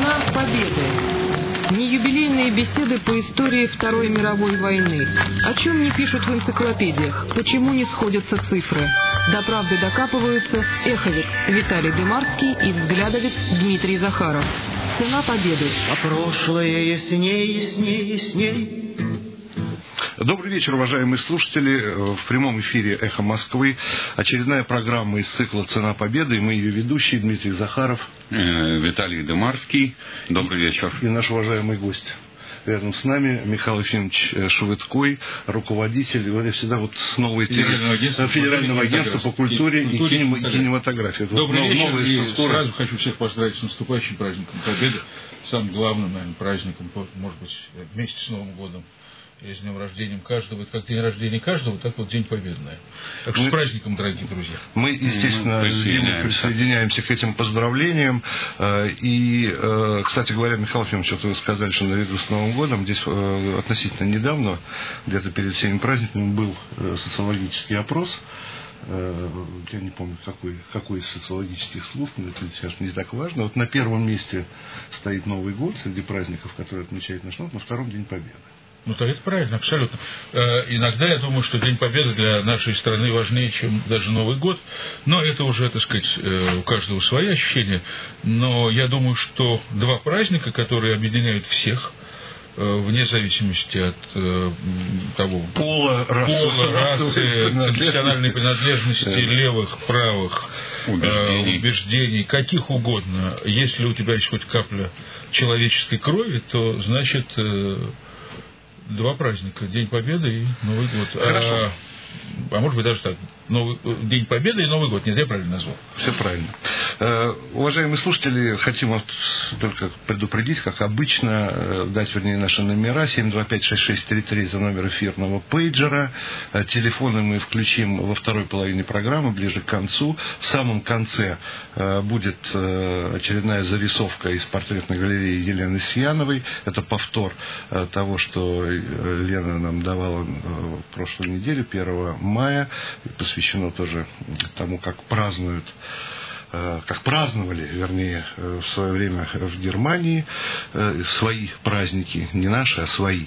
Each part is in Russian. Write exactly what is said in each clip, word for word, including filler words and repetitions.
Цена победы. Не юбилейные беседы по истории Второй мировой войны. О чем не пишут в энциклопедиях, почему не сходятся цифры. До правды докапываются эховец Виталий Демарский и взглядовец Дмитрий Захаров. Цена победы. А прошлое ясней, ясней, ясней. Добрый вечер, уважаемые слушатели. В прямом эфире «Эхо Москвы» очередная программа из цикла «Цена победы». И мы ее ведущие Дмитрий Захаров, Виталий Демарский. Добрый вечер. И наш уважаемый гость. Рядом с нами Михаил Ефимович Швыдкой, руководитель, вот я всегда вот с новой Федерального агентства, Федерального агентства по культуре и, и кинематографии. Добрый вот вечер, и структуры. Сразу хочу всех поздравить с наступающим праздником Победы, самым главным, наверное, праздником, может быть, вместе с Новым годом. И с днем рождения каждого, как день рождения каждого, так вот День Победы. Так что мы, с праздником, дорогие друзья. Мы, естественно, присоединяемся. присоединяемся к этим поздравлениям. И, кстати говоря, Михаил Ефимович, вот вы сказали, что наряду с Новым годом, здесь относительно недавно, где-то перед всеми праздниками, был социологический опрос. Я не помню, какой, какой из социологических служб, но это сейчас не так важно. Вот на первом месте стоит Новый год среди праздников, которые отмечает наш народ, на втором День Победы. Ну, то это правильно, абсолютно. Э, иногда я думаю, что День Победы для нашей страны важнее, чем даже Новый год. Но это уже, так сказать, э, у каждого свои ощущения. Но я думаю, что два праздника, которые объединяют всех, э, вне зависимости от э, того пола, расы, пола, расы конфессиональной принадлежности, левых, правых, убеждений. Э, убеждений, каких угодно. Если у тебя есть хоть капля человеческой крови, то, значит... Э, Два праздника. День Победы и Новый год. Хорошо. А, а может быть даже так. Новый, День Победы и Новый год. Нет, я правильно назвал. Все правильно. Э, уважаемые слушатели, хотим вот только предупредить, как обычно, э, дать, вернее, наши номера. семь два пять шесть шесть три три это номер эфирного пейджера. Э, телефоны мы включим во второй половине программы, ближе к концу. В самом конце э, будет э, очередная зарисовка из портретной галереи Елены Сияновой. Это повтор э, того, что Лена нам давала э, в прошлую неделю, первого мая, посвящено тоже тому, как празднуют, как праздновали, вернее, в свое время в Германии свои праздники, не наши, а свои.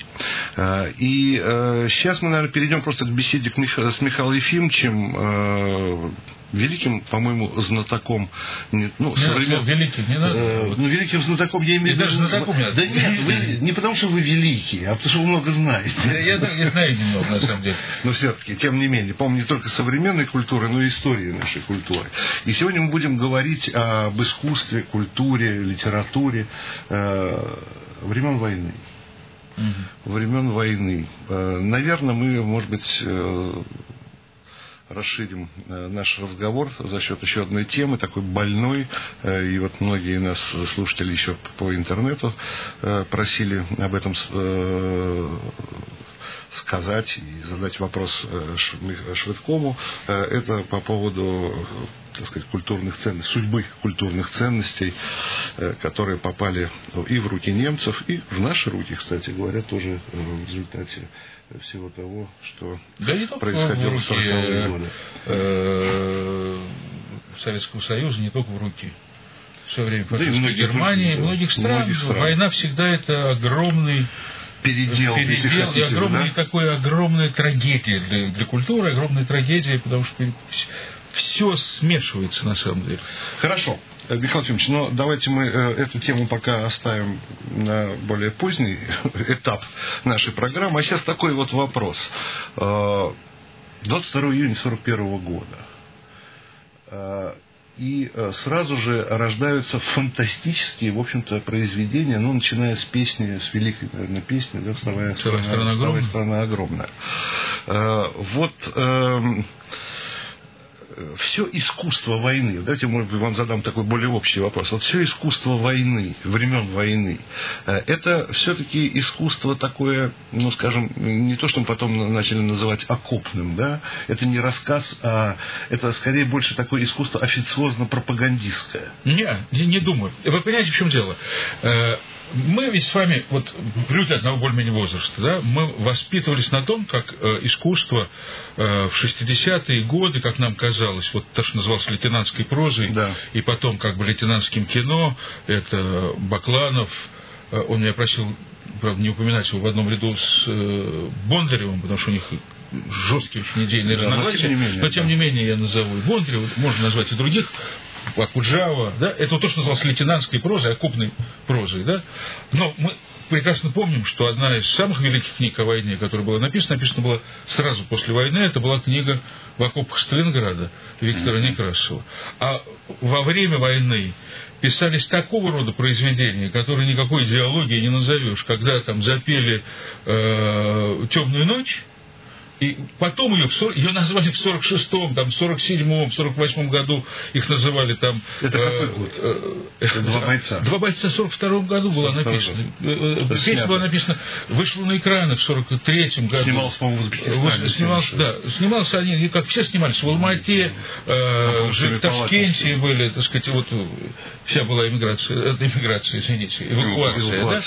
И сейчас мы, наверное, перейдем просто к беседе с Михаилом Ефимовичем, великим, по-моему, знатоком, ну, не современ... надо, великим, не надо. Э, ну, великим знатоком я имею в виду... Даже знатоком не надо. Да нет, вы, не потому что вы великий, а потому что вы много знаете. Я, я, я знаю немного, на самом деле. Но все-таки, тем не менее, по-моему, не только современной культуры, но и истории нашей культуры. И сегодня мы будем говорить об искусстве, культуре, литературе э, времен войны. Угу. Времен войны. Э, наверное, мы, может быть... Э, расширим наш разговор за счет еще одной темы, такой больной, и вот многие нас, слушатели, еще по интернету просили об этом сказать и задать вопрос Швыдкому. Это по поводу, так сказать, культурных ценностей, судьбы культурных ценностей, которые попали и в руки немцев, и в наши руки, кстати говоря, тоже в результате всего того, что да происходило в сороковые годы. Советского Союза, не только в руки. Все время да и Германии, многих стран. многих стран. Война всегда это огромный передел, передел хотите, и огромный, да? такой огромная трагедия для, для культуры, огромная трагедия, потому что все смешивается на самом деле. Хорошо. Михаил Ефимович, но давайте мы эту тему пока оставим на более поздний этап нашей программы. А сейчас такой вот вопрос. двадцать второго июня сорок первого года. И сразу же рождаются фантастические, в общем-то, произведения, ну, начиная с песни, с великой, наверное, песни, да, «Вставая страна, страна, огромная». страна огромная. Вот... Все искусство войны, давайте, может быть, вам задам такой более общий вопрос. Вот все искусство войны, времен войны, это все-таки искусство такое, ну, скажем, не то, что мы потом начали называть окопным, да, это не рассказ, а это скорее больше такое искусство официозно-пропагандистское. Не, не, не думаю. Вы понимаете, в чем дело? мы ведь с вами, вот люди одного более-менее возраста, да, мы воспитывались на том, как э, искусство э, в шестидесятые годы, как нам казалось, вот то, что называлось лейтенантской прозой, да. И потом как бы лейтенантским кино, это Бакланов, э, он меня просил, правда, не упоминать его в одном ряду с э, Бондаревым, потому что у них жесткие очень идейные да, разногласия, но, менее, но тем да. не менее я назову и Бондарева, можно назвать и других, Акуджава, да, это вот то, что называлось лейтенантской прозой, окопной прозой, да, но мы прекрасно помним, что одна из самых великих книг о войне, которая была написана, написана была сразу после войны, это была книга «В окопах Сталинграда» Виктора mm-hmm. Некрасова. А во время войны писались такого рода произведения, которые никакой идеологией не назовешь, когда там запели э, «Темную ночь», и потом ее, ее назвали в сорок шестом, там, в сорок седьмом, в сорок восьмом году их называли там... Это э, какой год? Э, Это «Два бойца». «Два бойца» в сорок втором году была написана. Песня была написана, вышла на экраны в сорок третьем году. Снимался, по-моему, в Узбекистане. Снимался, да. Снимался они, как все снимались, в Алмате, э, в Ташкенте были, так сказать, вот вся была эмиграция, эмиграция, извините, эвакуация, да?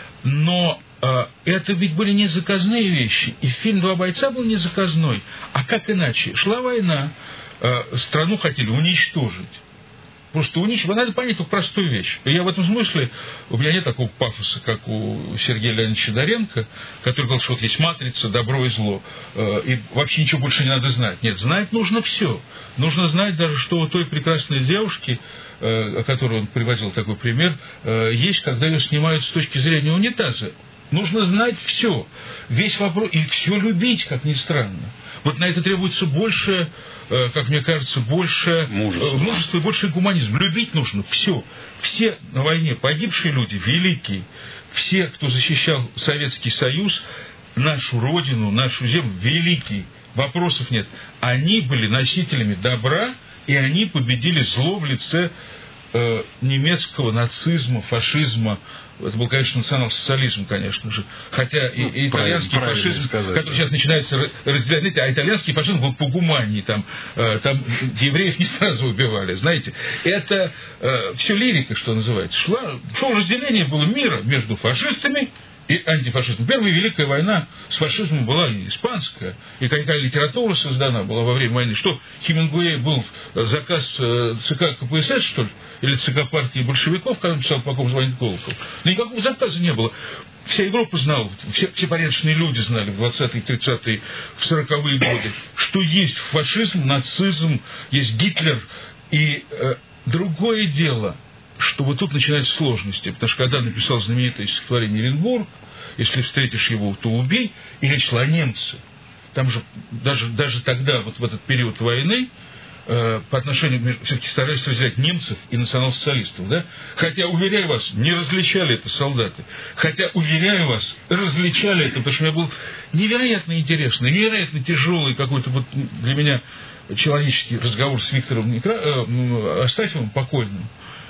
Но а, это ведь были не заказные вещи. И фильм «Два бойца» был не заказной. А как иначе? Шла война, а, страну хотели уничтожить. Просто уничтожить. Надо понять только простую вещь. И я в этом смысле, у меня нет такого пафоса, как у Сергея Леонидовича Доренко, который говорил, что вот есть матрица, добро и зло. А, и вообще ничего больше не надо знать. Нет, знать нужно все. Нужно знать даже, что у той прекрасной девушки, о которой он приводил такой пример, есть, когда ее снимают с точки зрения унитаза. Нужно знать все, весь вопрос, и все любить, как ни странно. Вот на это требуется больше, как мне кажется, больше мужества, мужества и больше гуманизм. Любить нужно все. Все на войне погибшие люди, великие, все, кто защищал Советский Союз, нашу родину, нашу землю, великие, вопросов нет. Они были носителями добра, и они победили зло в лице э, немецкого нацизма, фашизма. Это был, конечно, национал-социализм, конечно же. Хотя и, ну, и итальянский фашизм, сказать, который да. сейчас начинается разделять, знаете, а итальянский фашизм был по гумании. Там, э, там евреев не сразу убивали, знаете. Это э, все лирика, что называется. Шло, шло разделение было мира между фашистами и антифашизмом. Первая Великая война с фашизмом была испанская, и какая литература создана была во время войны. Что, Хемингуэй был заказ ЦК КПСС, что ли, или ЦК партии большевиков, когда он писал «По ком звонит колокол»? Да никакого заказа не было. Вся Европа знала, все, все порядочные люди знали в двадцатые, тридцатые, в сороковые годы, что есть фашизм, нацизм, есть Гитлер. И э, другое дело, что вот тут начинаются сложности, потому что когда написал знаменитое стихотворение «Оренбург», если встретишь его, то убей, и речь шла о немце. Там же даже, даже тогда, вот в этот период войны, э, по отношению, все-таки старались разделять немцев и национал-социалистов, да? Хотя, уверяю вас, не различали это солдаты. Хотя, уверяю вас, различали это, потому что у меня был невероятно интересный, невероятно тяжелый какой-то вот для меня человеческий разговор с Виктором Некра... э, Астафьевым, покойным.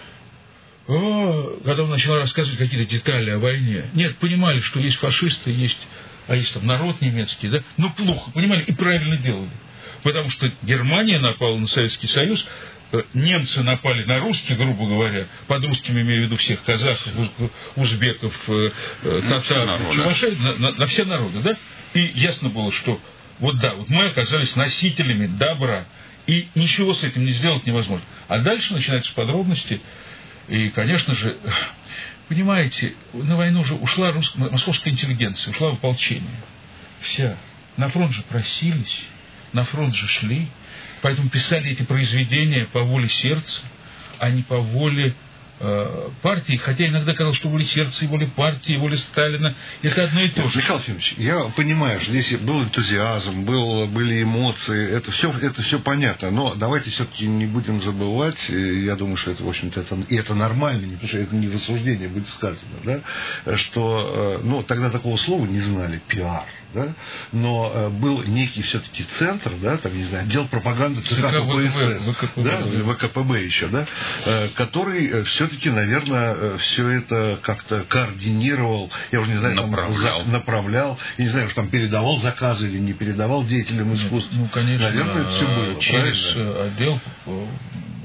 О, когда он начал рассказывать какие-то детали о войне. Нет, понимали, что есть фашисты, есть, а есть там народ немецкий, да? Но плохо, понимали, и правильно делали. Потому что Германия напала на Советский Союз, немцы напали на русских, грубо говоря, под русскими имею в виду всех казахов, узбеков, татар, чувашей, на, на, на все народы, да? И ясно было, что вот да, вот мы оказались носителями добра, и ничего с этим не сделать невозможно. А дальше начинаются подробности. И, конечно же, понимаете, на войну уже ушла русская, московская интеллигенция, ушла в ополчение. Вся. На фронт же просились, на фронт же шли. Поэтому писали эти произведения по воле сердца, а не по воле э, партии. Хотя иногда казалось, что воля сердца и воля партии, и воля Сталина – это одно и то же. Михаил Ефимович, я понимаю, что здесь был энтузиазм, был, были эмоции, это все, это все понятно. Но давайте все-таки не будем забывать, я думаю, что это, в общем-то, это, и это нормально, не, потому что это не в осуждении будет сказано, да, что ну, тогда такого слова не знали, пиар. Да? Но был некий все-таки центр, да, там, не знаю, отдел пропаганды ЦК КПСС, да, ВКПБ еще, да, который все-таки, наверное, все это как-то координировал, я уже не знаю, направлял, там, направлял я не знаю, что там передавал заказы или не передавал деятелям искусства. Ну, конечно, наверное, это все было через правильно? Отдел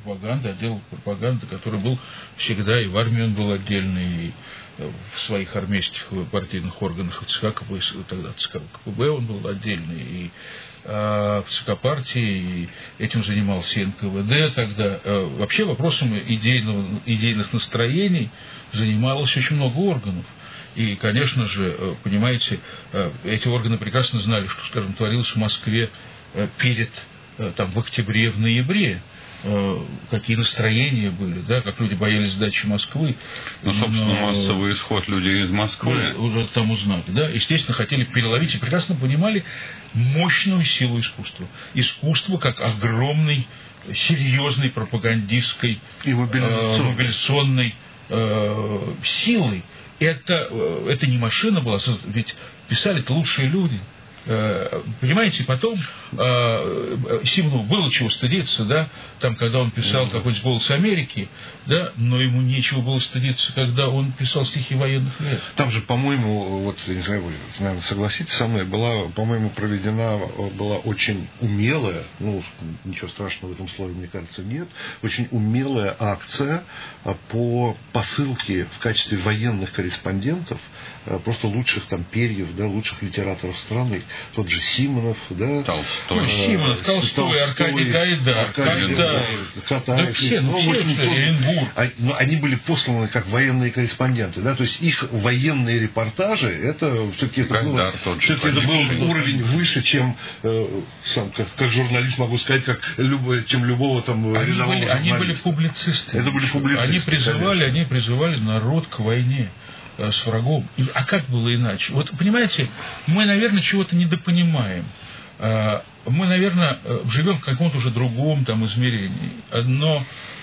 пропаганды, отдел пропаганды, который был всегда, и в армии он был отдельный, и в своих армейских партийных органах, в ЦК КП, тогда ЦК КПБ он был отдельный, и а, в ЦК партии, и этим занимался эн ка вэ дэ тогда. А, вообще вопросом идейного, идейных настроений занималось очень много органов. И, конечно же, понимаете, эти органы прекрасно знали, что, скажем, творилось в Москве перед, там, в октябре, в ноябре, какие настроения были, да, как люди боялись сдачи Москвы. Ну, собственно, но... массовый исход людей из Москвы. Ну, уже там узнали, да, естественно, хотели переловить и прекрасно понимали мощную силу искусства. Искусство как огромной, серьезной пропагандистской, и мобилизационной, э, мобилизационной э, силой. Это, это не машина была, ведь писали-то лучшие люди. Понимаете, потом э, Симонову было чего стыдиться, да, там, когда он писал mm-hmm. какой-нибудь «Голос Америки», да, но ему нечего было стыдиться, когда он писал стихи военных лет. Там же, по-моему, вот, не знаю, вы, наверное, согласитесь со мной, была, по-моему, проведена была очень умелая, ну, ничего страшного в этом слове, мне кажется, нет, очень умелая акция по посылке в качестве военных корреспондентов просто лучших там перьев, да, лучших литераторов страны. Тот же Симонов, да. Толстой. Ну, Симонов, Толстой, Толстой, Аркадий Гайдар, Аркадий Гайдар, да все, ну, все, Оренбург. Но они были посланы как военные корреспонденты, да, то есть их военные репортажи, это все-таки это, было, все-таки это был уровень выше, чем, э, сам, как, как журналист могу сказать, как любой, чем любого там они рядового были, журналиста. Они были публицисты. Это были публицисты. Они призывали, они призывали народ к войне с врагом. И, а как было иначе? Вот, понимаете, мы, наверное, чего-то недопонимаем. Мы, наверное, живем в каком-то уже другом там измерении. Но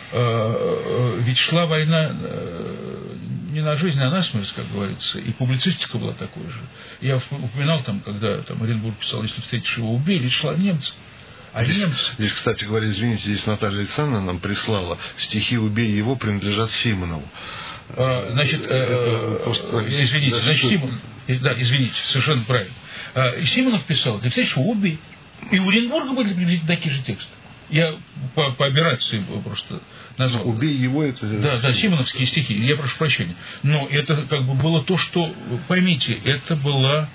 ведь шла война не на жизнь, а на смерть, как говорится. И публицистика была такой же. Я упоминал, там, когда там, Оренбург писал, если встретишь его, убей, речь шла о немцах. А здесь, немцы... здесь, кстати говоря, извините, здесь Наталья Александровна нам прислала стихи «Убей его» принадлежат Симонову. А, значит, э, э, извините, значит, Симонов, да, извините, совершенно правильно. А, Симонов писал, ты знаешь, убей. И у Оренбурга были приблизительно такие же тексты. Я по, по операции просто назвал. Убей его, это... Да, да, симоновские стихи, я прошу прощения. Но это как бы было то, что, поймите, это была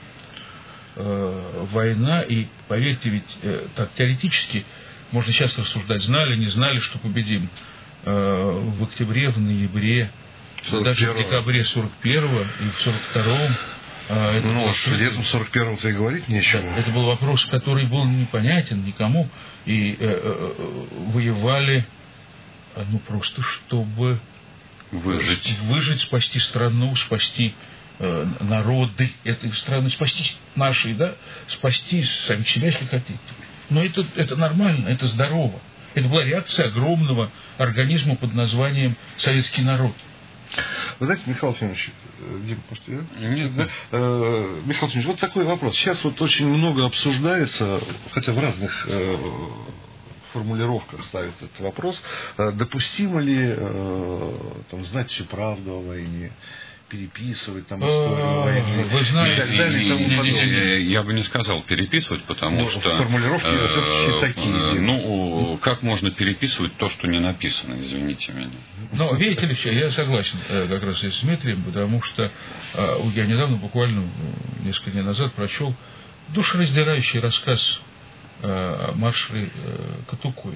э, война, и поверьте, ведь э, так теоретически можно сейчас рассуждать, знали, не знали, что победим э, в октябре, в ноябре, даже в декабре сорок первого и в сорок втором. Это ну, был, летом сорок первого-то и говорить нечего. Это был вопрос, который был непонятен никому. И э, э, воевали, ну, просто чтобы выжить, выжить, спасти страну, спасти э, народы этой страны, спасти наши, да, спасти самих себя, если хотите. Но это, это нормально, это здорово. Это была реакция огромного организма под названием советский народ. Вы знаете, Михаил Ефимович, Дим, может, я? Нет, да? э, Михаил Ефимович, вот такой вопрос. Сейчас вот очень много обсуждается, хотя в разных э, формулировках ставится этот вопрос, э, допустимо ли э, там, знать всю правду о войне, переписывать там историю войны, вы знаете, и так далее, и тому подобное. Я бы не сказал переписывать, потому ну, что формулировки э, все-таки такие. Ну, как можно переписывать то, что не написано, извините меня. Но, видите ли, я согласен как раз с Дмитрием, потому что я недавно, буквально несколько дней назад, прочел душераздирающий рассказ о маршале Катукове,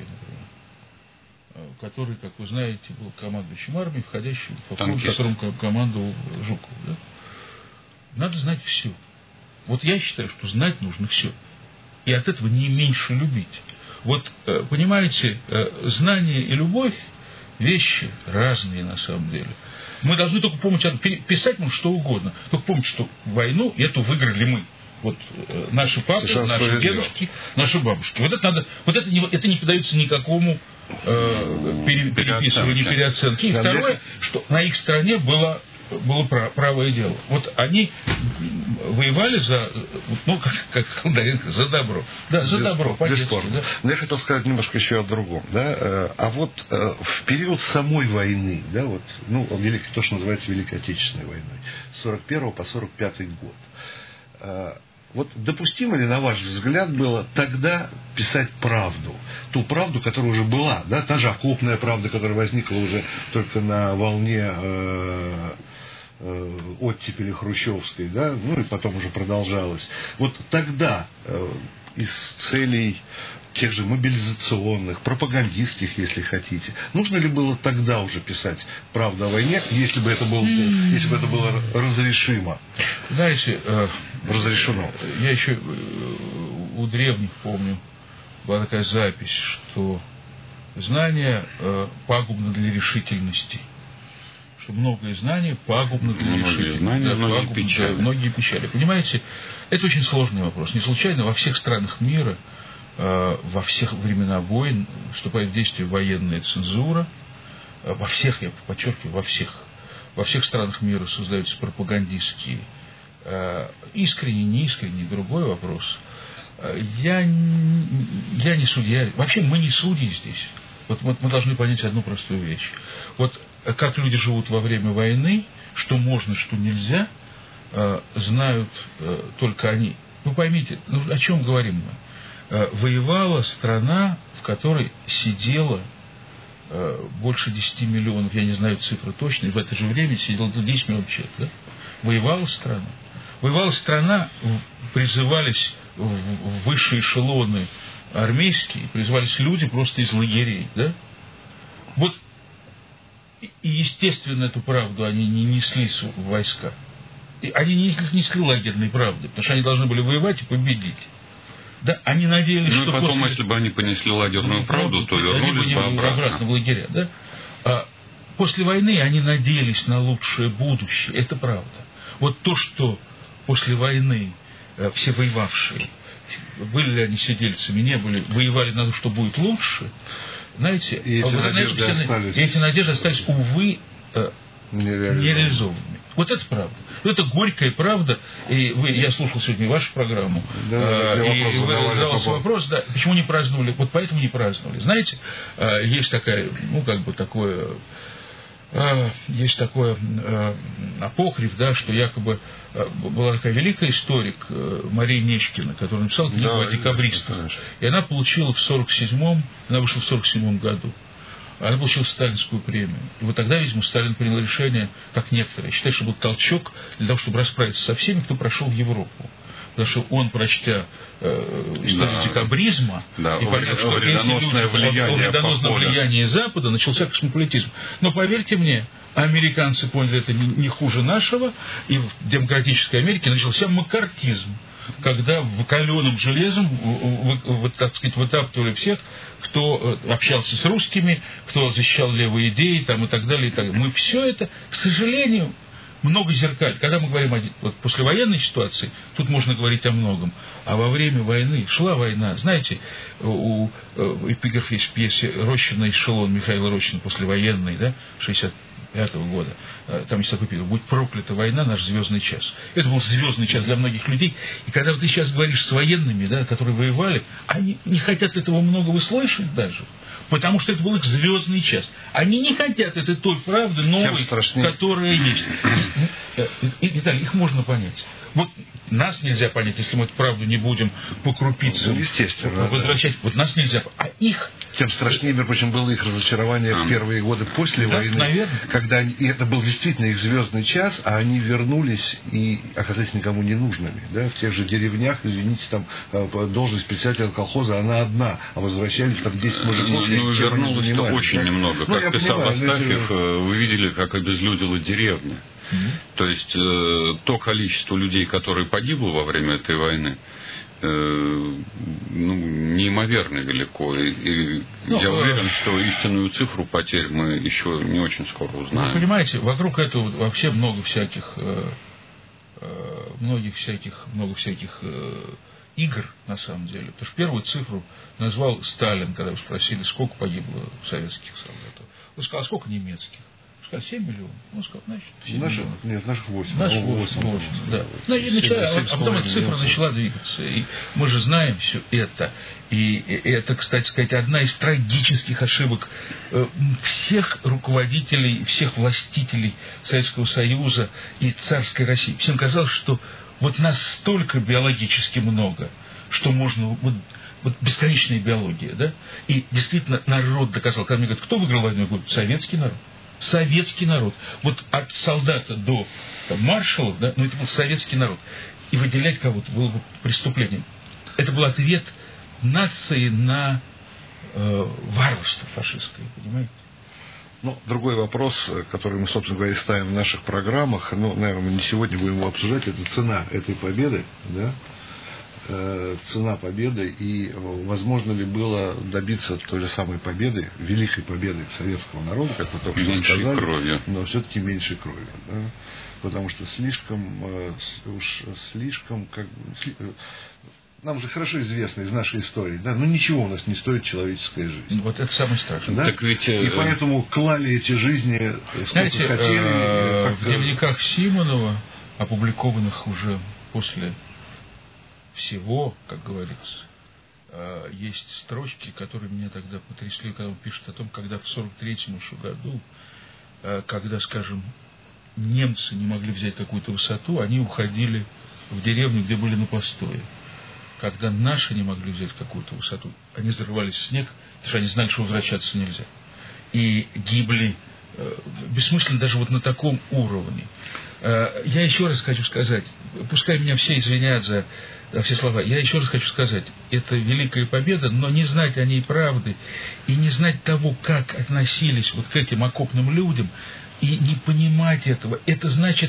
который, как вы знаете, был командующим армией, входящим в полк, которым командовал Жуков. Да? Надо знать все. Вот я считаю, что знать нужно все. И от этого не меньше любить. Вот, понимаете, знание и любовь – вещи разные на самом деле. Мы должны только помнить, писать можно что угодно, только помнить, что войну эту выиграли мы. Вот э, наши папы, наши дедушки, наши бабушки. Вот это надо, вот это не, это не поддается никакому э, пере, переписыванию, переоценке. И да, второе, что на их стороне было, было правое дело. Вот они воевали за, ну, как, как Холодоренко, за добро. Да, за Бесспор, добро, по-детски. Да. Но я хотел сказать немножко еще о другом. Да? А вот в период самой войны, да, вот, ну, великой, то, что называется Великой Отечественной войной, с сорок первого по сорок пятый год, Вот допустимо ли, на ваш взгляд, было тогда писать правду? Ту правду, которая уже была, да, та же окопная правда, которая возникла уже только на волне э, э, оттепели хрущевской, да, ну и потом уже продолжалась. Вот тогда э, из целей тех же мобилизационных, пропагандистских, если хотите, нужно ли было тогда уже писать правду о войне, если бы это было, если бы это было разрешимо? Знаете, э, разрешено. Я еще у древних помню, была такая запись, что знание э, пагубно для решительности. Что многое знание пагубно для многие решительности. Знания, да, многие пагубно, печали. Да, многие печали. Понимаете, это очень сложный вопрос. Не случайно во всех странах мира во всех времена войн вступает в действие военная цензура. Во всех, я подчеркиваю, во всех. Во всех странах мира создаются пропагандистские. Искренне, неискренне, другой вопрос. Я, я не судья. Вообще мы не судьи здесь. Вот, вот мы должны понять одну простую вещь. Вот как люди живут во время войны, что можно, что нельзя, знают только они. Вы поймите, ну, о чем говорим мы? Воевала страна, в которой сидело э, больше десяти миллионов, я не знаю цифры точные, в это же время сидело десять миллионов человек. Да? Воевала страна. Воевала страна, призывались в высшие эшелоны армейские, призывались люди просто из лагерей. Да? Вот, и, естественно, эту правду они не несли в войска. И они не несли лагерной правды, потому что они должны были воевать и победить. Да, они надеялись, ну, что потом, после... если бы они понесли лагерную ну, правду, то вернулись бы обратно. обратно в лагеря. Да? А после войны они надеялись на лучшее будущее. Это правда. Вот то, что после войны все воевавшие, были ли они сидельцами, не были, воевали на то, что будет лучше, знаете, и эти, надежды, знаете, остались. И эти надежды остались, увы, нереализованными. Вот это правда. Это горькая правда. И вы, я слушал сегодня вашу программу. Да, э, и вы задавался вопрос, да, почему не праздновали? Вот поэтому не праздновали. Знаете, э, есть такая, ну, как бы такое, э, есть такое э, апокриф, да, что якобы э, была такая великая историк э, Мария Нечкина, которая написала книгу да, о декабристах. И она получила в сорок седьмом, она вышла в сорок седьмом году. Она получила сталинскую премию. И вот тогда, видимо, Сталин принял решение, как некоторые, считать, что был толчок для того, чтобы расправиться со всеми, кто прошел в Европу. Потому что он, прочтя э, историю да. декабризма, да. и понял, что вредоносное влияние, влияние Запада, начался космополитизм. Но поверьте мне, американцы поняли это не, не хуже нашего, и в демократической Америке начался маккартизм, когда в каленым железом, вы, вы, так сказать, вытаптывали всех, кто общался с русскими, кто защищал левые идеи там, и так далее. И так далее. Мы все это, к сожалению, много зеркаль. Когда мы говорим о вот, послевоенной ситуации, тут можно говорить о многом. А во время войны, шла война. Знаете, у, у эпиграф есть в пьесе «Рощина эшелон» Михаила Рощина, послевоенный, да, шестьдесят пятого года. Там есть такой эпиграф: «Будь проклята война, наш звездный час». Это был звездный час для многих людей. И когда ты сейчас говоришь с военными, да, которые воевали, они не хотят этого многого слышать даже. Потому что это был их звездный час. Они не хотят этой той правды новой, которая есть. И, Виталий, их можно понять. Вот нас нельзя понять, если мы эту правду не будем по крупицам ну, возвращать. Да. Вот нас нельзя. А их... Тем страшнее, между прочим, было их разочарование а. в первые годы после да, войны. Наверное. Когда они, и это был действительно их звездный час, а они вернулись и оказались никому не нужными. Да? В тех же деревнях, извините, там должность председателя колхоза, она одна, а возвращались там десять мужиков. Ну, вернулось-то очень да? немного. Ну, как писал понимаю, Астафьев, вы видели, как обезлюдила деревня. Mm-hmm. То есть э, то количество людей, которые погибло во время этой войны, э, ну, неимоверно велико. И, и ну, я уверен, что истинную цифру потерь мы еще не очень скоро узнаем. Вы понимаете, вокруг этого вообще много всяких, э, э, многих всяких, много всяких э, игр, на самом деле. Потому что первую цифру назвал Сталин, когда его спросили, сколько погибло советских солдатов. Он сказал, а сколько немецких? Сказал, семь миллионов. Он сказал, значит, семь наших, миллионов. Нет, наших восемь. Наших восемь, восемь, да. Ну, и начала, а, а потом эта цифра начала двигаться. И мы же знаем все это. И, и это, кстати сказать, одна из трагических ошибок всех руководителей, всех властителей Советского Союза и царской России. Всем казалось, что вот настолько биологически много, что можно... Вот, вот бесконечная биология, да? И действительно народ доказал. Когда мне говорят, кто выиграл войну, я говорю, советский народ. Советский народ. Вот от солдата до там, маршалов, да, ну это был советский народ. И выделять кого-то было бы преступлением. Это был ответ нации на э, варварство фашистское, понимаете? Ну, другой вопрос, который мы, собственно говоря, ставим в наших программах, ну, наверное, мы не сегодня будем его обсуждать, это цена этой победы, да? Э, цена победы и возможно ли было добиться той же самой победы, великой победы советского народа, как вы только что сказали, кровью. Но все-таки меньше крови, да? Потому что слишком, э, уж слишком, как нам же хорошо известно из нашей истории, да, ну ничего у нас не стоит человеческая жизнь. Вот это самое страшное. Да? Так ведь, и поэтому клали эти жизни, сколько знаете, хотели. Э, как-то... В дневниках Симонова, опубликованных уже после всего, как говорится, э, есть строчки, которые меня тогда потрясли, когда он пишет о том, когда в сорок третьем еще году, э, когда, скажем, немцы не могли взять какую-то высоту, они уходили в деревню, где были на постое. Когда наши не могли взять какую-то высоту, они зарывались в снег, потому что они знали, что возвращаться нельзя. И гибли э, бессмысленно даже вот на таком уровне. Э, я еще раз хочу сказать, пускай меня все извинят за, за все слова, я еще раз хочу сказать, это великая победа, но не знать о ней правды и не знать того, как относились вот к этим окопным людям, и не понимать этого, это значит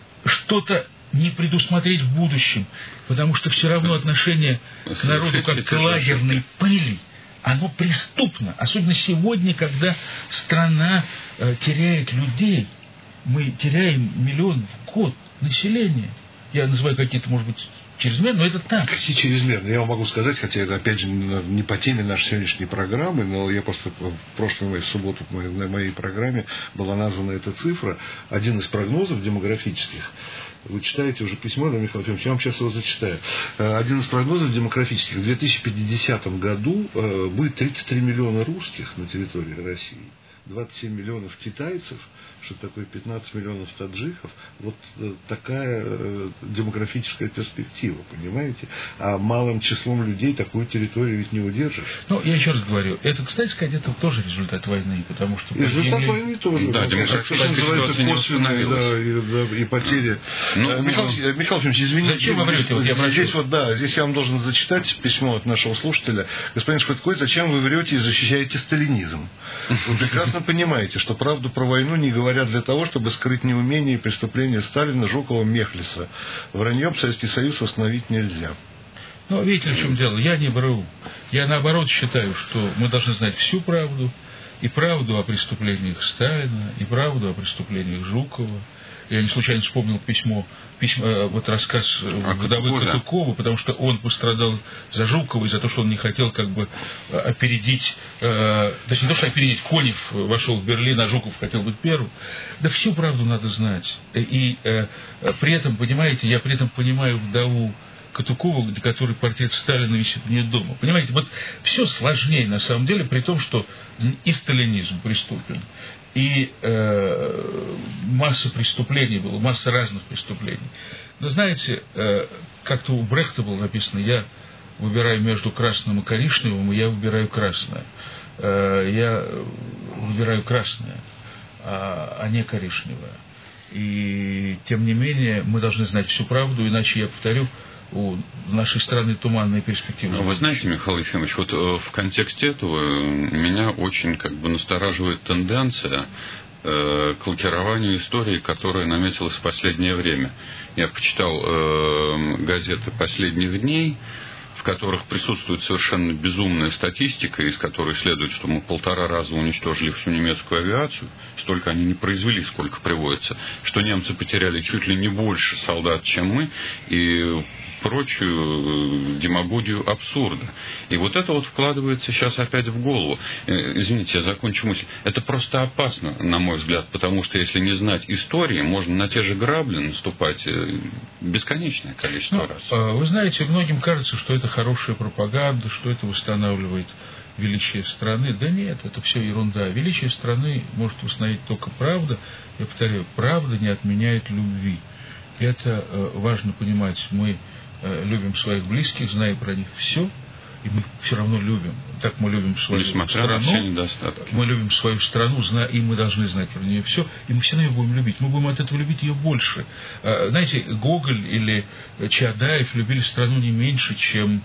что-то не предусмотреть в будущем, потому что все равно отношение к народу как к лагерной пыли, оно преступно. Особенно сегодня, когда страна э, теряет людей. Мы теряем миллион в год населения. Я называю какие-то, может быть, чрезмерно, но это так. Какие чрезмерно? Я вам могу сказать, хотя это, опять же, не по теме нашей сегодняшней программы, но я просто в прошлую в субботу на моей программе была названа эта цифра. Один из прогнозов демографических. Вы читаете уже письмо, да, Михаил Ефимович, я вам сейчас его зачитаю. Один из прогнозов демографических. В две тысячи пятидесятом году будет тридцать три миллиона русских на территории России, двадцать семь миллионов китайцев, что такое пятнадцать миллионов таджиков. Вот такая э, демографическая перспектива, понимаете? А малым числом людей такую территорию ведь не удержишь. Ну, я еще раз говорю, это, кстати сказать, это тоже результат войны, потому что... Результат погибли... войны тоже. Да, демографическая ситуация не восстановилась. Да, и, да, и потери. Ну, а, Михаил, ну, Михаил Ефимович, извините. Зачем вы врете? Вот я здесь, вот, да, здесь я вам должен зачитать письмо от нашего слушателя. Господин Шпаткой, зачем вы врете и защищаете сталинизм? Вы прекрасно понимаете, что правду про войну не говорят для того, чтобы скрыть неумение и преступления Сталина, Жукова, Мехлиса. Враньем Советский Союз восстановить нельзя. Ну, видите, в чем дело? Я не вру. Я, наоборот, считаю, что мы должны знать всю правду. И правду о преступлениях Сталина, и правду о преступлениях Жукова. Я не случайно вспомнил письмо, письмо вот рассказ вдовы Катукова, потому что он пострадал за Жукова и за то, что он не хотел как бы опередить, э, точнее, не то, что опередить, Конев вошел в Берлин, а Жуков хотел быть первым. Да всю правду надо знать. И э, при этом, понимаете, я при этом понимаю вдову Катукова, который портрет Сталина висит у нее дома. Понимаете, вот все сложнее на самом деле, при том, что и сталинизм преступен, и э, масса преступлений было, масса разных преступлений. Но знаете, э, как-то у Брехта было написано, я выбираю между красным и коричневым, и я выбираю красное. Э, я выбираю красное, а, а не коричневое. И тем не менее мы должны знать всю правду, иначе, я повторю, у нашей страны туманные перспективы. Вы знаете, Михаил Ефимович, вот в контексте этого меня очень как бы настораживает тенденция э, к лакированию истории, которая наметилась в последнее время. Я почитал э, газеты последних дней, в которых присутствует совершенно безумная статистика, из которой следует, что мы полтора раза уничтожили всю немецкую авиацию, столько они не произвели, сколько приводится, что немцы потеряли чуть ли не больше солдат, чем мы, и прочую демагогию абсурда. И вот это вот вкладывается сейчас опять в голову. Извините, я закончу мысль. Это просто опасно, на мой взгляд, потому что если не знать истории, можно на те же грабли наступать бесконечное количество ну, раз. Вы знаете, многим кажется, что это хорошая пропаганда, что это восстанавливает величие страны. Да нет, это все ерунда. Величие страны может восстановить только правда. Я повторяю, правда не отменяет любви. это важно понимать. Мы любим своих близких, зная про них все, и мы все равно любим. Так мы любим свою Несмотря страну. На все недостатки. Мы любим свою страну, и мы должны знать про нее все, и мы все равно ее будем любить. Мы будем от этого любить ее больше. Знаете, Гоголь или Чаадаев любили страну не меньше, чем,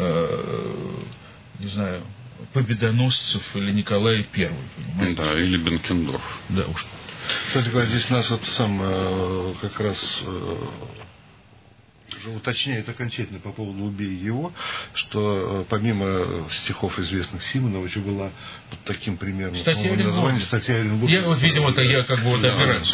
не знаю, Победоносцев или Николая Первого. Понимаете? Да, или Бенкендорф. Да уж. Кстати говоря, здесь нас вот сам как раз уже уточняет окончательно по поводу «Убей его», что помимо стихов известных Симоновича была под таким примером название статья Оренбурга. Я вот, видимо, это я как бы вот опираюсь.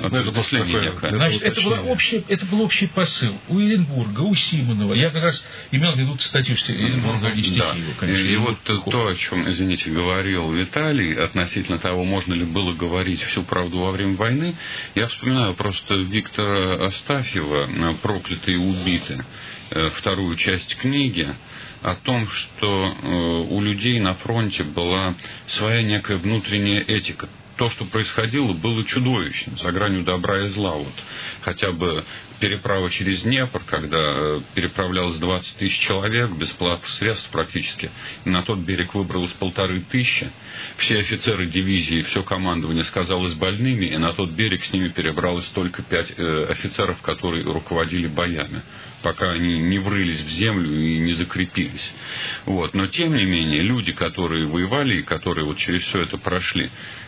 Значит, это, была общая, это был общий посыл у Оренбурга, у Симонова. Я как раз имел в виду статью Оренбурга, а не стихи да. его, конечно. И, и вот то, о чем, извините, говорил Виталий, относительно того, можно ли было говорить всю правду во время войны, я вспоминаю просто Виктора Астафьева «Проклятые убиты», вторую часть книги, о том, что у людей на фронте была своя некая внутренняя этика. То, что происходило, было чудовищно, за гранью добра и зла. Вот хотя бы переправа через Днепр, когда переправлялось двадцать тысяч человек, без платных средств практически, и на тот берег выбралось полторы тысячи. Все офицеры дивизии, все командование сказалось больными, и на тот берег с ними перебралось только пять э, офицеров, которые руководили боями, пока они не врылись в землю и не закрепились. Вот. Но тем не менее, люди, которые воевали и которые вот через все это прошли,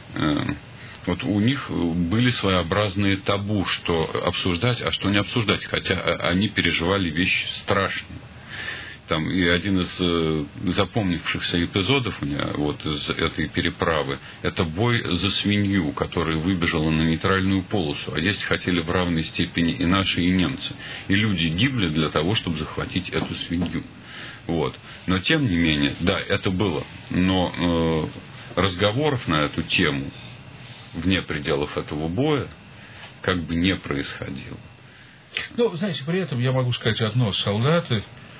вот у них были своеобразные табу, что обсуждать, а что не обсуждать, хотя они переживали вещи страшные. Там и один из запомнившихся эпизодов у меня вот из этой переправы — это бой за свинью, которая выбежала на нейтральную полосу, а есть хотели в равной степени и наши, и немцы. И люди гибли для того, чтобы захватить эту свинью. Вот. Но тем не менее, да, это было. Но э, разговоров на эту тему вне пределов этого боя как бы не происходило. Ну, знаете, при этом я могу сказать одно: солдаты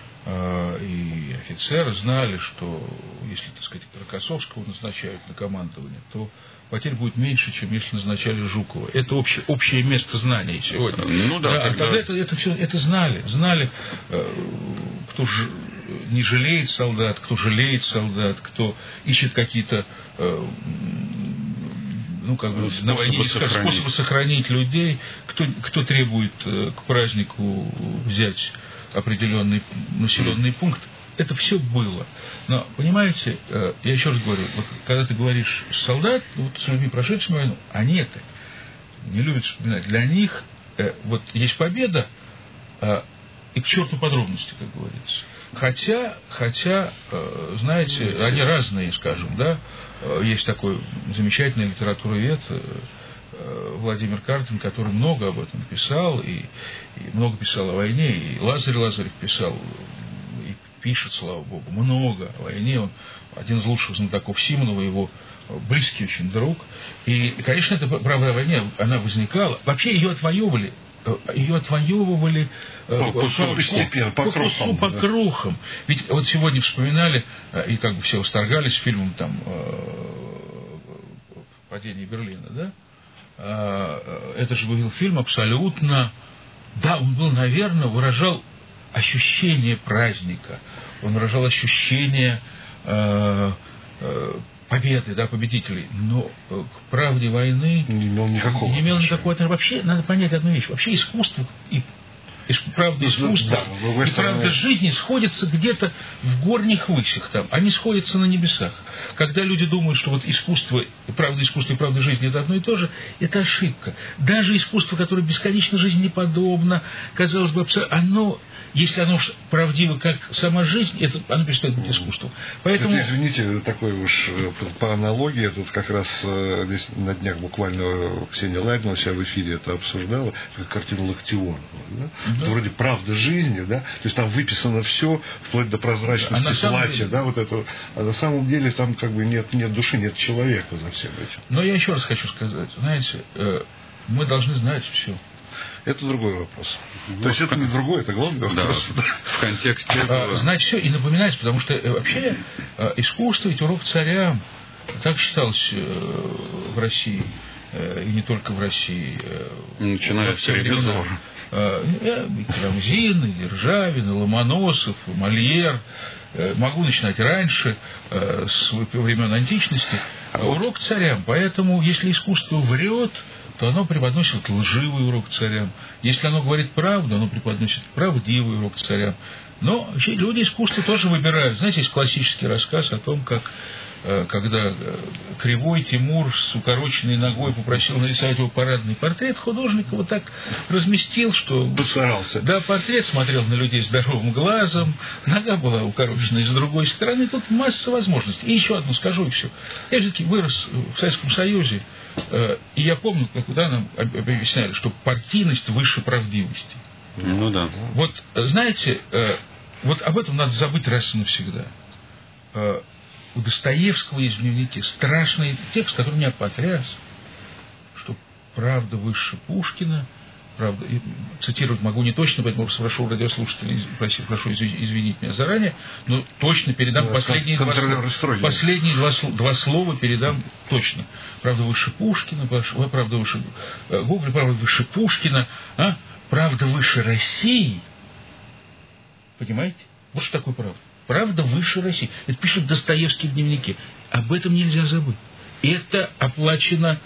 и офицеры знали, что если, так сказать, Рокоссовского назначают на командование, то потерь будет меньше, чем если назначали Жукова. Это общее, общее место знаний сегодня. Ну да, да, тогда... А тогда это, это все это знали. Знали, кто ж, не жалеет солдат, кто жалеет солдат, кто ищет какие-то ну, как бы, способы, сохранить. способы сохранить людей, кто, кто требует к празднику взять определенный населенный пункт. Это все было. Но, понимаете, я еще раз говорю, вот, когда ты говоришь солдат, вот, с людьми, прошедшими войну, они это не любят вспоминать. Для них вот есть победа, и к черту подробности, как говорится. Хотя, хотя, знаете, они разные, скажем, да. Есть такой замечательный литературовед Владимир Картин, который много об этом писал, и, и много писал о войне, и Лазарь Лазарев писал, и пишет, слава богу, много о войне. Он один из лучших знатоков Симонова, его близкий очень друг. И, конечно, эта правда о войне, она возникала. Вообще ее отвоевывали. Ее отвоевывали по, по, по, постепенно, по, по, крохам, по, по да. крохам. Ведь вот сегодня вспоминали, и как бы все восторгались фильмом там «Падение Берлина», да? Это же был фильм абсолютно... Да, он был, наверное, выражал ощущение праздника. Он выражал ощущение э, э, победы, да, победителей. Но к правде войны не имел никакого, не имел никакого отношения. Вообще, надо понять одну вещь. Вообще искусство и правда искусства да, и правда жизни сходятся где-то в горних высях там. Они сходятся на небесах. Когда люди думают, что вот искусство, правда искусство и правда жизни это одно и то же, это ошибка. Даже искусство, которое бесконечно жизнеподобно, казалось бы, оно, если оно правдиво, как сама жизнь, это, оно перестает быть искусством. Поэтому... Это, извините, такой уж по аналогии, тут как раз здесь на днях буквально Ксения Ларина у себя в эфире это обсуждала, как картина Локтионова, да? Да. Это вроде правда жизни, да, то есть там выписано все, вплоть до прозрачности а платья, деле... да, вот это, а на самом деле там как бы нет, нет души, нет человека за всем этим. Но я еще раз хочу сказать, знаете, мы должны знать все. Это другой вопрос. Ну, то есть это не другой, это главный вопрос. Да, в контексте этого... Знать все и напоминать, потому что вообще искусство ведь урок царям. Так считалось в России. и не только в России. Начиная с «Ревизора». И Карамзин, и Державин, и Ломоносов, и Мольер. Могу начинать раньше, с времен античности. Урок царям. Поэтому, если искусство врет, то оно преподносит лживый урок царям. Если оно говорит правду, оно преподносит правдивый урок царям. Но люди искусства тоже выбирают. Знаете, есть классический рассказ о том, как когда Кривой Тимур с укороченной ногой попросил нарисовать его парадный портрет, художник его так разместил, что... Постарался. Да, портрет смотрел на людей здоровым глазом, нога была укорочена с другой стороны, тут масса возможностей. И еще одну скажу, и все. Я же таки вырос в Советском Союзе, и я помню, когда нам объясняли, что партийность выше правдивости. Ну да. Вот, знаете, вот об этом надо забыть раз и навсегда. У Достоевского есть в дневнике страшный текст, который меня потряс, что правда выше Пушкина, правда, и цитировать могу не точно, поэтому прошу радиослушателей, прошу, прошу извинить меня заранее, но точно передам, да, последние, два, последние два, два слова передам точно. Правда выше Пушкина, правда выше Гоголя, правда выше Пушкина, а? Правда выше России. Понимаете? Вот что такое правда. Правда выше России. Это пишет Достоевский в дневнике. Об этом нельзя забыть. Это оплачено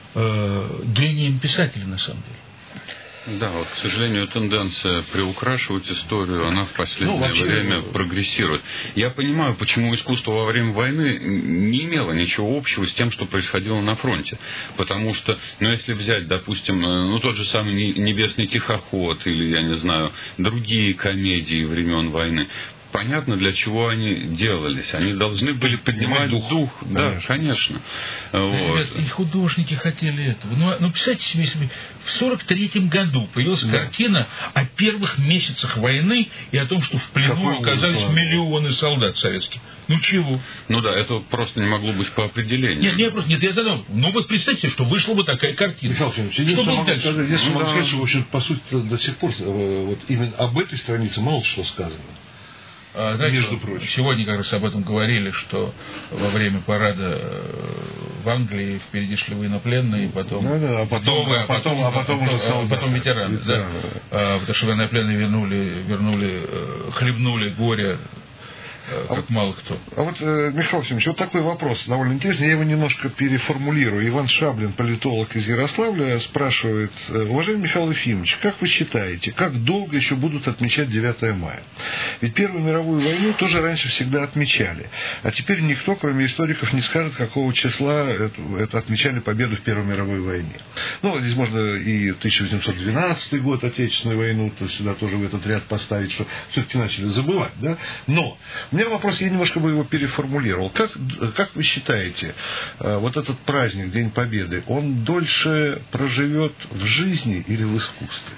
э, гением писателя, на самом деле. Да, вот, к сожалению, тенденция приукрашивать историю, она в последнее ну, время не... прогрессирует. Я понимаю, почему искусство во время войны не имело ничего общего с тем, что происходило на фронте. Потому что, ну, если взять, допустим, ну, тот же самый «Небесный тихоход» или, я не знаю, другие комедии времен войны, понятно, для чего они делались. Они должны были поднимать дух. дух. Да, конечно. Вот. Ребят, и художники хотели этого. Ну, ну представьте себе, если в сорок третьем году появилась да. картина о первых месяцах войны и о том, что в плену Какой оказались ужас, миллионы солдат советских. Ну чего? Ну да, это просто не могло быть по определению. Нет, нет, просто нет, я задал. Ну вот представьте, что вышла бы такая картина. Михаил Федорович, что было дальше? Если ну, могу да. сказать, что, в общем, по сути, до сих пор вот именно об этой странице мало что сказано. А, знаете, между прочим. Сегодня как раз об этом говорили, что во время парада в Англии впереди шли военнопленные, потом ну, да, а потом, вдовы, а потом, а потом, а потом, а потом ветераны. ветераны. Да. А, потому что военнопленные вернули, вернули, хлебнули горе, как а мало кто. А вот, Михаил Ефимович, вот такой вопрос довольно интересный. Я его немножко переформулирую. Иван Шаблин, политолог из Ярославля, спрашивает: уважаемый Михаил Ефимович, как вы считаете, как долго еще будут отмечать девятое мая? Ведь Первую мировую войну тоже раньше всегда отмечали. А теперь никто, кроме историков, не скажет, какого числа это, это отмечали победу в Первой мировой войне. Ну, здесь можно и тысяча восемьсот двенадцатый год, Отечественную войну, то сюда тоже в этот ряд поставить, что все-таки начали забывать, да? Но у меня вопрос, я немножко бы его переформулировал. Как, как вы считаете, вот этот праздник, День Победы, он дольше проживет в жизни или в искусстве?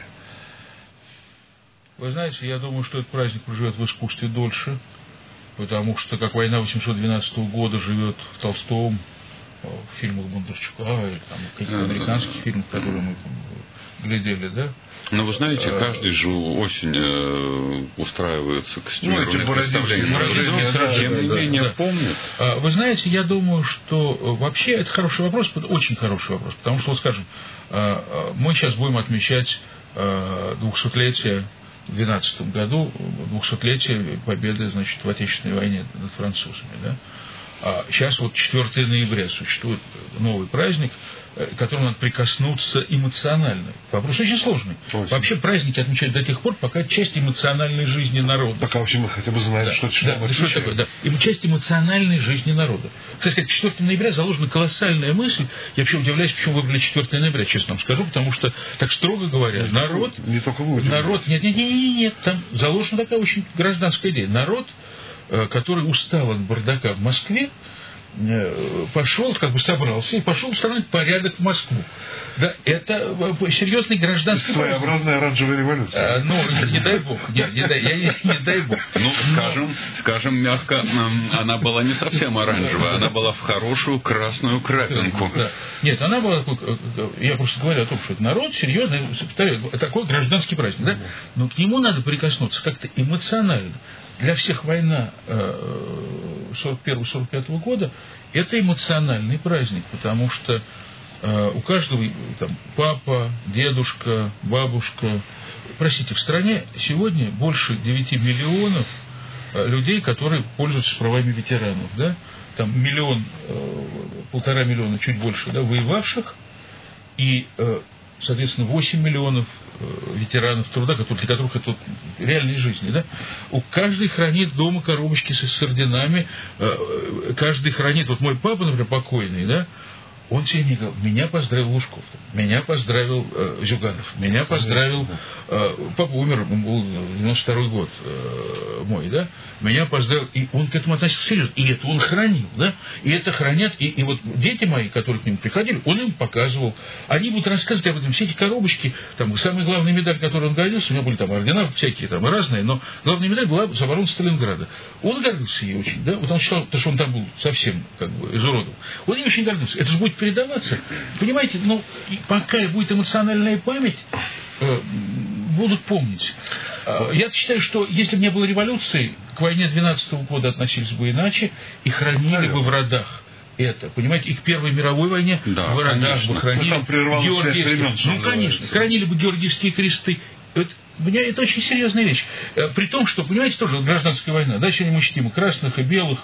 Вы знаете, я думаю, что этот праздник проживет в искусстве дольше, потому что как война восемьсот двенадцатого года живет в Толстом, в фильмах Бондарчука, или там, каких-то американских фильмах, которые мы глядели, да? Но вы знаете, каждый же осень э, устраивается костюмированное ну, представление. Тем не менее, да, помнят. Вы знаете, я думаю, что вообще это хороший вопрос, очень хороший вопрос, потому что, вот скажем, мы сейчас будем отмечать двухсотлетие в двенадцатом году, двухсотлетие победы, значит, в Отечественной войне над французами, да? А сейчас вот четвёртого ноября существует новый праздник, к которому надо прикоснуться эмоционально. Вопрос очень сложный. Очень. Вообще праздники отмечают до тех пор, пока часть эмоциональной жизни народа. Пока вообще мы хотя бы знаем, да, что это да, что такое. Да. И часть эмоциональной жизни народа. Кстати, к четвёртого ноября заложена колоссальная мысль. Я вообще удивляюсь, почему выбрали четвёртого ноября, честно вам скажу, потому что, так строго говоря, нет, народ... Не только вы. Народ... Нет, нет, нет, нет, нет, там заложена такая очень гражданская идея. Народ, который устал от бардака в Москве, пошел, как бы собрался и пошел установить порядок в Москву. Да, это серьезный гражданский праздник. Своеобразная оранжевая революция. А, ну, не дай бог, не, не, дай, я, не, не дай бог. Ну, скажем, Но... скажем мягко, она была не совсем оранжевая, она была в хорошую красную крапинку. Да. Нет, она была, я просто говорю о том, что это народ серьезный, такой гражданский праздник, да? Но к нему надо прикоснуться как-то эмоционально. Для всех война сорок первого сорок пятого года – это эмоциональный праздник, потому что У каждого там папа, дедушка, бабушка. Простите, в стране сегодня больше девяти миллионов людей, которые пользуются правами ветеранов, да? Там миллион, полтора миллиона, чуть больше, да, воевавших, и, соответственно, восемь миллионов ветеранов труда, которые, для которых это реальной жизни, да? У каждый хранит дома коробочки с, с орденами, каждый хранит, вот мой папа, например, покойный, да, он все мне говорил, меня поздравил Лужков, меня поздравил э, Зюганов, меня поздравил, э, папа умер, был девяносто второй год э, мой, да, меня поздравил, и он к этому относился серьезно, и это он хранил, да, и это хранят, и, и вот дети мои, которые к нему приходили, он им показывал, они будут рассказывать об этом, все эти коробочки, там, самая главная медаль, которой он гордился, у него были там ордена всякие там разные, но главная медаль была за оборону Сталинграда. Он гордился ей очень, да, вот он считал, потому что он там был совсем, как бы, изуродован, он ей очень гордился, это же будет передаваться. Понимаете, ну, пока будет эмоциональная память, э, будут помнить. Э, я считаю, что если бы не было революции, к войне двенадцатого года относились бы иначе и хранили бы в родах это. Понимаете, и к Первой мировой войне да, в родах бы хранили Георгиевские... Ну, конечно, хранили бы Георгиевские кресты. Это, это очень серьезная вещь. Э, при том, что, понимаете, тоже гражданская война. Да, сегодня мы чтим и красных, и белых,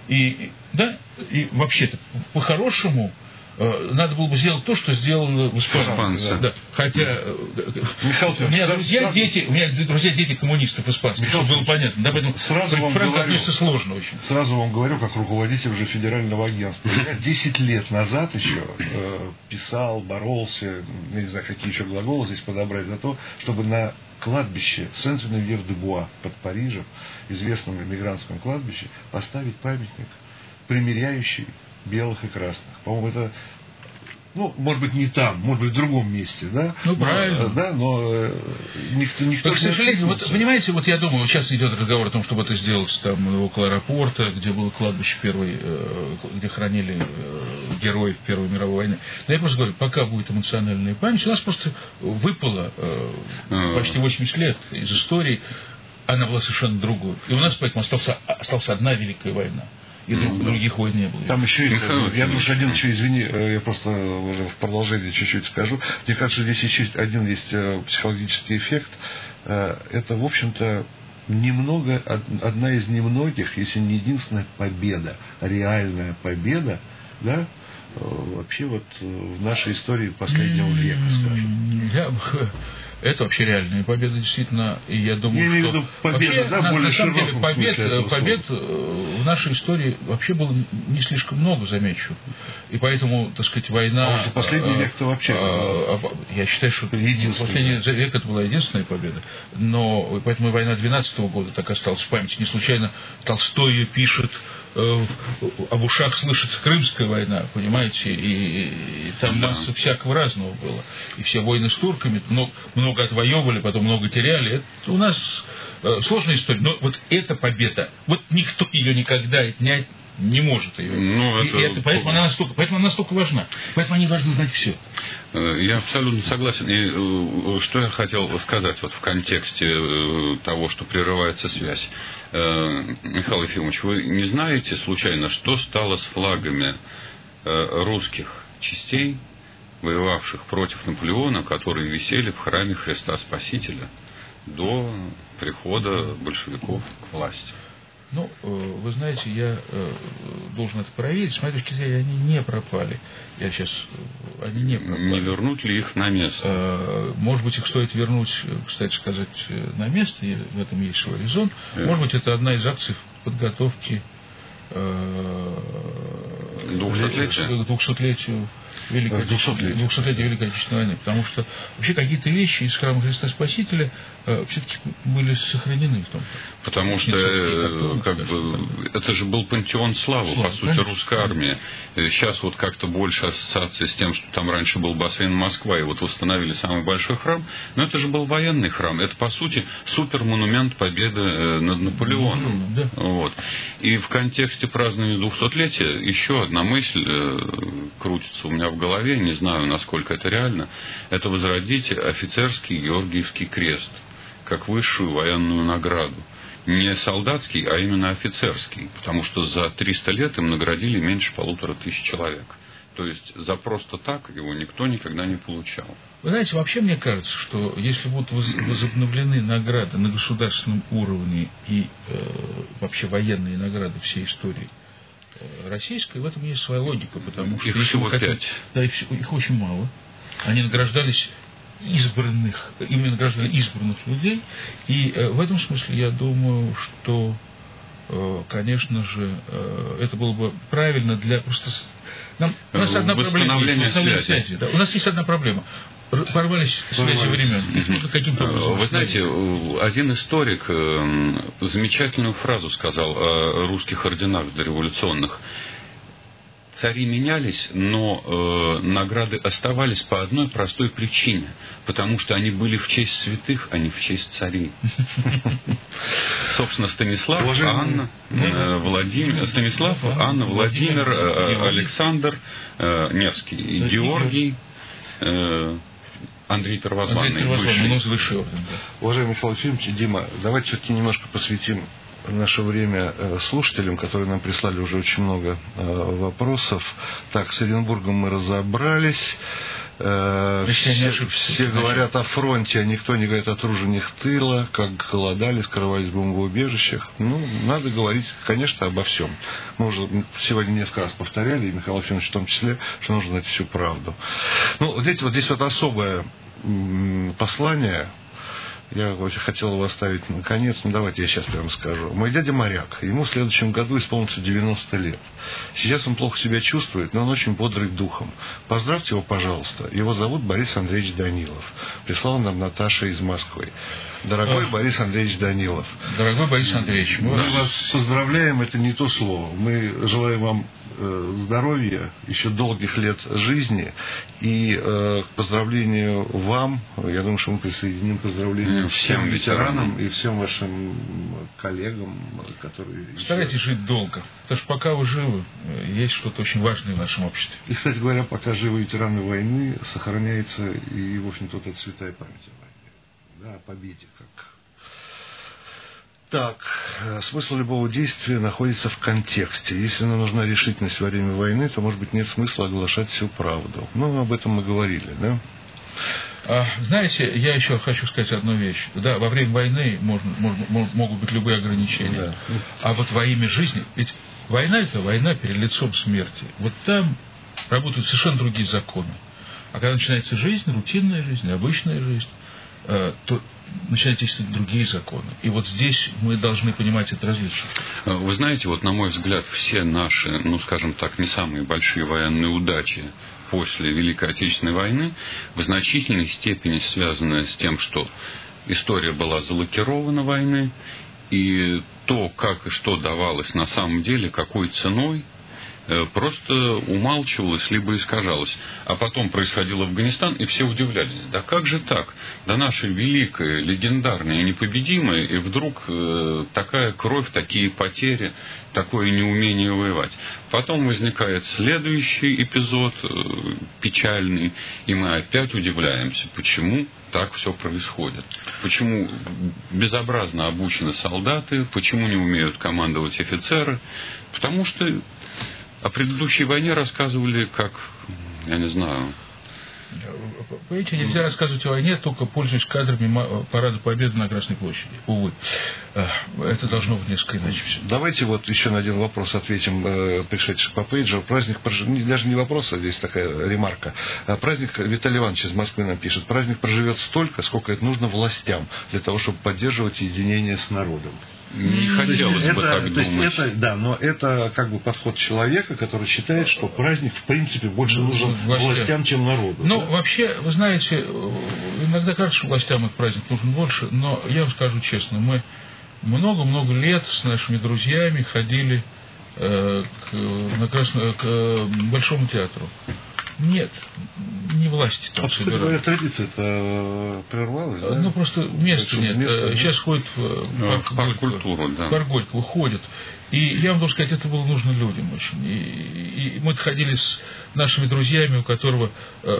и, да, и вообще-то, по-хорошему, надо было бы сделать то, что сделали в испанцы. Да. Хотя Михаил, у меня друзья сразу... дети, у меня друзья дети коммунистов испанских, чтобы было понятно. Да, поэтому сразу вам Франко говорю, относится сложно очень. Сразу вам говорю, как руководитель уже федерального агентства. Я десять лет назад еще э, писал, боролся, не знаю, какие еще глаголы здесь подобрать, за то, чтобы на кладбище Сен-Женевьев-де-Буа под Парижем, известном эмигрантском кладбище, поставить памятник, примиряющий белых и красных. По-моему, это, ну, может быть, не там, может быть, в другом месте, да? Ну, правильно. Но, да, но э, никто, никто но, к сожалению, вот, понимаете, вот я думаю, сейчас идет разговор о том, чтобы это сделать там около аэропорта, где было кладбище первой, э, где хранили э, героев Первой мировой войны. Но я просто говорю, пока будет эмоциональная память, у нас просто выпало э, почти восемьдесят лет из истории, она была совершенно другой. И у нас поэтому остался, осталась одна великая война. И mm-hmm. других войн не было. Там еще есть, я думаю, один еще, извини, я просто уже в продолжение чуть-чуть скажу. Мне кажется, здесь еще один есть психологический эффект. Это, в общем-то, немного, одна из немногих, если не единственная победа, реальная победа, да, вообще вот в нашей истории последнего века, скажем. Я... Это вообще реальная победа, действительно, и я думаю, я что... Имею в виду победа, вообще, да, на, более на самом деле, побед, побед слова. В нашей истории вообще было не слишком много, замечу. И поэтому, так сказать, война... А за последний век-то вообще... А, а, я считаю, что последний век это была единственная победа. Но поэтому и война двенадцатого года так осталась в памяти. Не случайно Толстой ее пишет, э, об ушах слышится Крымская война, понимаете, и, и там да. масса всякого разного было. И все войны с турками, много, много отвоевывали, потом много теряли. Это у нас э, сложная история. Но вот эта победа, вот никто ее никогда отнять не может ее. Ну, это... И это, поэтому, она настолько, поэтому она настолько важна. Поэтому они должны знать все. Я абсолютно согласен. И что я хотел сказать вот в контексте того, что прерывается связь. Михаил Ефимович, вы не знаете случайно, что стало с флагами русских частей, воевавших против Наполеона, которые висели в храме Христа Спасителя до прихода большевиков к власти? Ну, вы знаете, я должен это проверить. С моей точки зрения, они не пропали. Я сейчас... Они не пропали. Не вернуть ли их на место? Может быть, их стоит вернуть, кстати сказать, на место. И в этом есть свой резон. Yeah. Может быть, это одна из акций подготовки двухсотлетию. к двухсотлетию Великой, двухсотлетию Великой Отечественной войны. Потому что вообще какие-то вещи из храма Христа Спасителя э, все-таки были сохранены в том. Потому что э, как бы, это же был пантеон славы, Слава, по сути, конечно. Русской армии. Сейчас вот как-то больше ассоциации с тем, что там раньше был бассейн Москва, и вот восстановили самый большой храм. Но это же был военный храм. Это, по сути, супермонумент победы над Наполеоном. Да. Вот. И в контексте празднования двухсотлетия еще одна мысль э, крутится у меня в голове, не знаю, насколько это реально, это возродить офицерский Георгиевский крест как высшую военную награду. Не солдатский, а именно офицерский, потому что за триста лет им наградили меньше полутора тысяч человек. То есть за просто так его никто никогда не получал. Вы знаете, вообще мне кажется, что если будут возобновлены награды на государственном уровне и э, вообще военные награды всей истории э, российской, в этом есть своя логика, потому что их если всего мы хотим, пять. Да, их, их очень мало. Они награждались избранных, именно награждали избранных людей, и э, в этом смысле я думаю, что, э, конечно же, э, это было бы правильно для просто. Нам, у нас одна проблема есть, связи. Связи, да. У нас есть одна проблема. Порвались связи времен. Каким-то образом. Вы знаете, один историк замечательную фразу сказал о русских орденах дореволюционных. Цари менялись, но э, награды оставались по одной простой причине. Потому что они были в честь святых, а не в честь царей. Собственно, Станислав, Анна, Владимир, Станислав, Анна, Владимир, Александр, Невский, Георгий, Андрей Первозванный. Уважаемый Михаил Ефимович, Дима, давайте все-таки немножко посвятим наше время слушателям, которые нам прислали уже очень много вопросов. Так, с Оренбургом мы разобрались. Все, все говорят о фронте, а никто не говорит о тружениях тыла, как голодали, скрывались в бомбоубежищах. Ну, надо говорить, конечно, обо всем. Мы уже сегодня несколько раз повторяли, и Михаил Ефимович в том числе, что нужно знать всю правду. Ну, вот здесь вот, здесь вот особое послание. Я очень хотел его оставить наконец, но давайте я сейчас прямо скажу. Мой дядя моряк, ему в следующем году исполнится девяносто лет. Сейчас он плохо себя чувствует, но он очень бодрый духом. Поздравьте его, пожалуйста. Его зовут Борис Андреевич Данилов. Прислал нам Наташа из Москвы. Дорогой Ах. Борис Андреевич Данилов. Дорогой Борис Андреевич, мы, мы вас поздравляем, это не то слово. Мы желаем вам здоровья, еще долгих лет жизни. И э, к поздравлению вам, я думаю, что мы присоединим к поздравлению всем ветеранам и всем вашим коллегам, которые... Старайтесь жить долго, потому что пока вы живы, есть что-то очень важное в нашем обществе. И, кстати говоря, пока живы ветераны войны, сохраняется и, в общем-то, эта святая память о войне. Да, о победе, как... Так, смысл любого действия находится в контексте. Если нам нужна решительность во время войны, то, может быть, нет смысла оглашать всю правду. Ну, об этом мы говорили, да? А, знаете, я еще хочу сказать одну вещь. Да, во время войны можно, можно, могут быть любые ограничения. Да. А вот во имя жизни... Ведь война – это война перед лицом смерти. Вот там работают совершенно другие законы. А когда начинается жизнь, рутинная жизнь, обычная жизнь, то начинают действовать другие законы. И вот здесь мы должны понимать это различие. Вы знаете, вот на мой взгляд, все наши, ну скажем так, не самые большие военные удачи после Великой Отечественной войны в значительной степени связаны с тем, что история была залакирована войны, и то, как и что давалось на самом деле, какой ценой, просто умалчивалось, либо искажалось. А потом происходил Афганистан, и все удивлялись. Да как же так? Да наша великая, легендарная, непобедимая, и вдруг э, такая кровь, такие потери, такое неумение воевать. Потом возникает следующий эпизод, э, печальный, и мы опять удивляемся, почему так все происходит. Почему безобразно обучены солдаты, почему не умеют командовать офицеры. Потому что о предыдущей войне рассказывали как, я не знаю... Понимаете, нельзя рассказывать о войне, только пользуясь кадрами Парада Победы на Красной площади. Увы. Это должно быть несколько иначе. Давайте вот еще на один вопрос ответим, пришедший по пейджеру. Праздник, даже не вопрос, а здесь такая ремарка. Праздник, Виталий Иванович из Москвы нам пишет, праздник проживет столько, сколько это нужно властям, для того, чтобы поддерживать единение с народом. Не хотелось бы так думать. То есть это, да, но это как бы подход человека, который считает, что праздник в принципе больше нужен властям, властям чем народу. Ну, да? вообще, вы знаете, иногда кажется, что властям этот праздник нужен больше, но я вам скажу честно, мы много-много лет с нашими друзьями ходили э, к, на Красно, к э, Большому театру. Нет, не власти там а, собирают. Говоря, традиция-то прервалась, да? Ну, просто места нет. Место, Сейчас да? ходят в парк, парк культуру, да. Парк Горького ходят. И я вам должен сказать, это было нужно людям очень. И, и мы ходили с нашими друзьями, у которого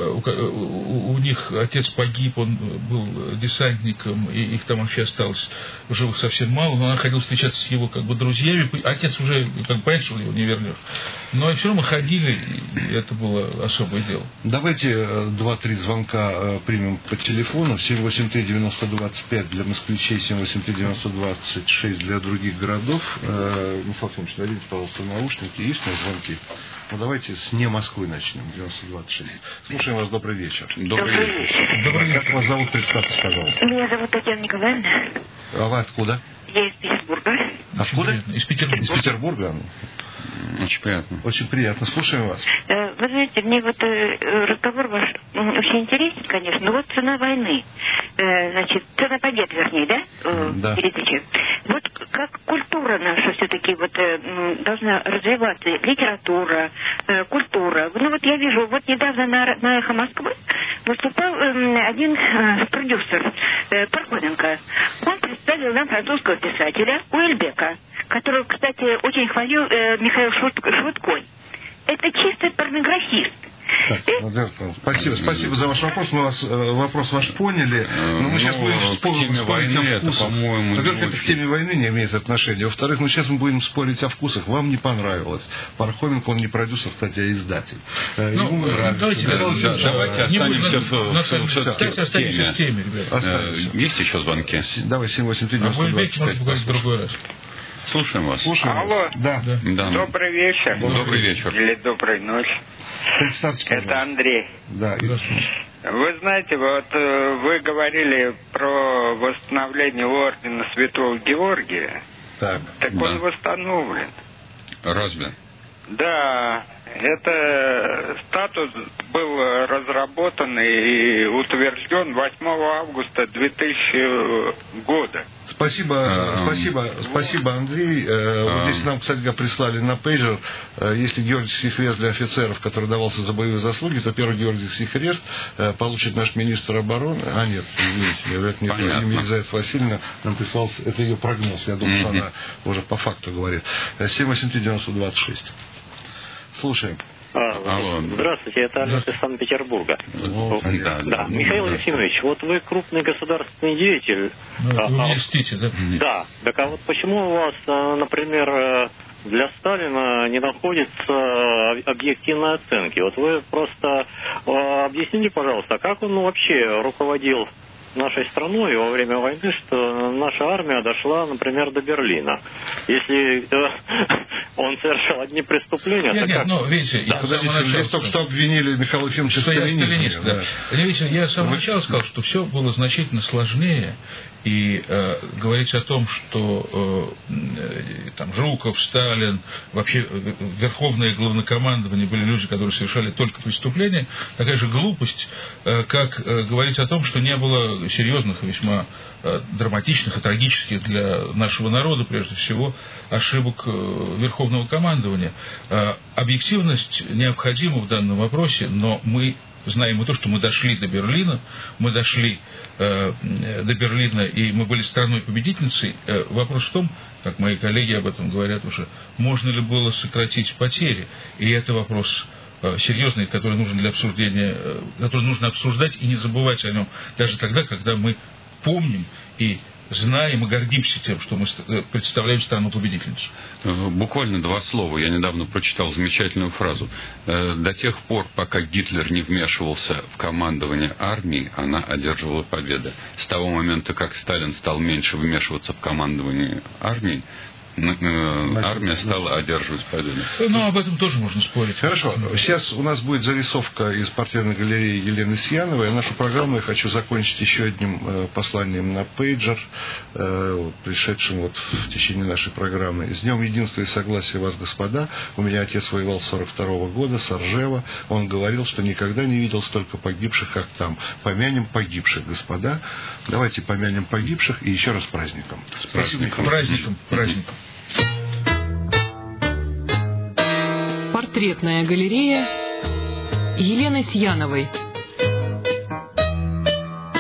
у, у них отец погиб, он был десантником, и их там вообще осталось в живых совсем мало, но она ходила встречаться с его как бы друзьями. Отец уже, как бы, понятно, что его не вернешь. Но все равно мы ходили, и это было особое дело. Давайте два-три звонка примем по телефону. семь восемь три девяносто двадцать пять для москвичей, семь восемь три девяносто двадцать шесть для других городов. Михаил Семенович, дадите, пожалуйста, наушники. Есть у нас звонки? Ну, давайте с не Москвы начнем. девяносто двадцать шесть. Слушаем вас. Добрый вечер. Добрый вечер. Добрый вечер. Как вас зовут? Представьтесь, пожалуйста. Меня зовут Татьяна Николаевна. А вы откуда? Я из Петербурга. Откуда? Из Петербурга. Из Петербурга. Очень приятно. Очень приятно. Слушаем вас. Вы знаете, мне вот разговор ваш очень интересен, конечно, но вот цена войны, значит, цена побед, вернее, да? Да. Передачи. Вот как культура наша все-таки вот должна развиваться, литература, культура. Ну вот я вижу, вот недавно на, на «Эхо Москвы» выступал один продюсер, Пархоменко. Он представил нам французского писателя Уэльбека, которого, кстати, очень хвалил э, Михаил Швыдкой. Это чисто порнографист. Так, Надежда, спасибо, спасибо за ваш вопрос. Мы вас, вопрос ваш поняли. Но мы сейчас ну, будем спорить, к теме войны, это, по-моему, во-первых, это к теме войны не имеет отношения. Во-вторых, ну, сейчас мы будем спорить о вкусах. Вам не понравилось. Пархоменко, он не продюсер, кстати, а издатель. Ну, Ему давайте, да, да, да, давайте останемся в теме. в теме, ребята. Есть еще звонки? Давай, семь восемь три А девяносто двадцать пять. может поговорить в другой раз. Слушаем вас. Слушаем. Алло. Да. Да. Добрый вечер. Добрый вечер. Или доброй ночи. Представьтесь, пожалуйста. Это Андрей. Да. Вы знаете, вот вы говорили про восстановление ордена Святого Георгия. Так. Так Да. он восстановлен. Разве? Да, это статус был разработан и утвержден восьмого августа две тысячного года. Спасибо, А, спасибо, спасибо, Андрей. А, Вот здесь нам, кстати, прислали на пейджер, если Георгиевский крест для офицеров, который давался за боевые заслуги, то первый Георгиевский крест получит наш министр обороны. А нет, извините, это не Елизавета Васильевна нам прислал, это ее прогноз. Я думаю, что она уже по факту говорит. семь восемь три девяносто двадцать шесть. Слушаем. А, Алло. Здравствуйте, это Олег из Санкт-Петербурга. О, Да, да. Да, Михаил Ефимович, вот вы крупный государственный деятель. Ну, а, вы а, мне льстите, да? да, так а вот почему у вас, например, для Сталина не находится объективной оценки? Вот вы просто объясните, пожалуйста, как он вообще руководил нашей страной во время войны, что наша армия дошла, например, до Берлина. Если э, он совершил одни преступления... Нет, так нет, как... ну, видите, я Подождите, с самого здесь начала только сказал, что обвинили Михаила Ефимовича что я Сталинизме, сталинист, да. Видите, я с самого начала сказал, что все было значительно сложнее, и э, говорить о том, что э, там Жуков, Сталин, вообще верховное главнокомандование были люди, которые совершали только преступления, такая же глупость, э, как э, говорить о том, что не было серьезных, весьма э, драматичных и трагических для нашего народа, прежде всего, ошибок э, верховного командования. Э, объективность необходима в данном вопросе, но мы знаем и то, что мы дошли до Берлина, мы дошли э, до Берлина, и мы были страной-победительницей. Э, вопрос в том, как мои коллеги об этом говорят уже, можно ли было сократить потери, и это вопрос э, серьезный, который нужен для обсуждения, э, который нужно обсуждать и не забывать о нем, даже тогда, когда мы помним и знаем и гордимся тем, что мы представляем страну-победительницу. Буквально два слова. Я недавно прочитал замечательную фразу. До тех пор, пока Гитлер не вмешивался в командование армии, она одерживала победы. С того момента, как Сталин стал меньше вмешиваться в командование армии, армия стала одерживать победу. Ну, об этом тоже можно спорить. Хорошо. Сейчас у нас будет зарисовка из портретной галереи Елены Сияновой. А нашу программу я хочу закончить еще одним посланием на пейджер, пришедшим вот в течение нашей программы. С Днем Единства и Согласия вас, господа. У меня отец воевал с сорок второго года, с Ржева. Он говорил, что никогда не видел столько погибших, как там. Помянем погибших, господа. Давайте помянем погибших и еще раз праздником. С праздником. Праздником, праздником. Портретная галерея Елены Сияновой.